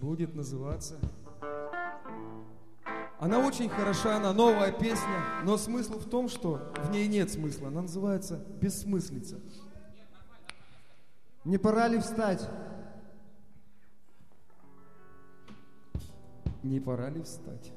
будет называться. Она очень хороша, она новая песня, но смысл в том, что в ней нет смысла. Она называется «Бессмыслица». Не пора ли встать? Не пора ли встать?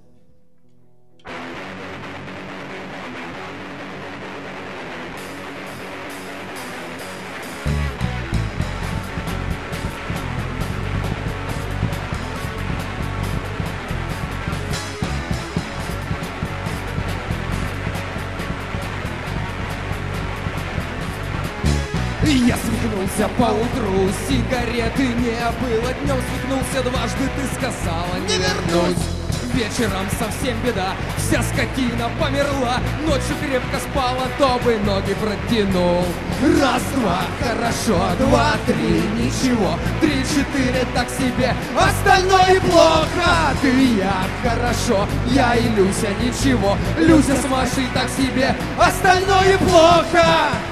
Я свихнулся поутру, сигареты не было. Днем свихнулся дважды, ты сказала не вернусь. Вечером совсем беда, вся скотина померла. Ночью крепко спала, то бы ноги протянул. Раз, два, хорошо, два, три, ничего. Три, четыре, так себе, остальное плохо. Ты и я, хорошо, я и Люся, ничего. Люся с Машей, так себе, остальное плохо.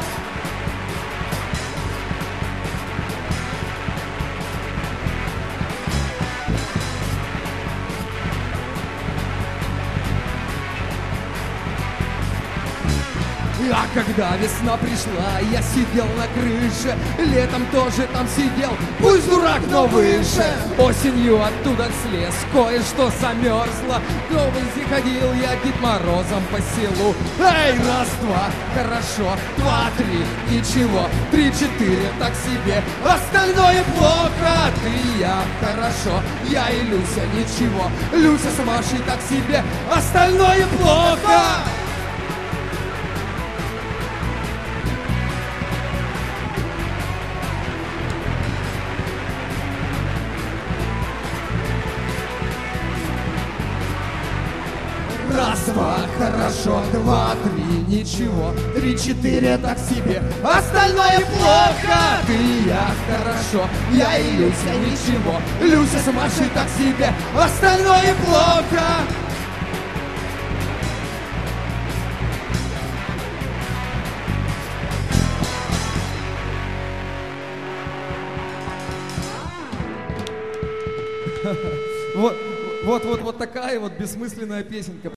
А когда весна пришла, я сидел на крыше. Летом тоже там сидел, пусть дурак, но выше. Осенью оттуда слез, кое-что замерзло. В образе ходил я Дед Морозом по селу. Эй, раз, два, хорошо, два, три, ничего. Три, четыре, так себе, остальное плохо. Ты и я, хорошо, я и Люся, ничего. Люся с Машей, так себе, остальное плохо. Раз, два, хорошо, два, три, ничего. Три, четыре, так себе, остальное плохо. Ты и я, хорошо, я и Люся, ничего. Люся с Машей, так себе, остальное плохо. Вот такая вот бессмысленная песенка.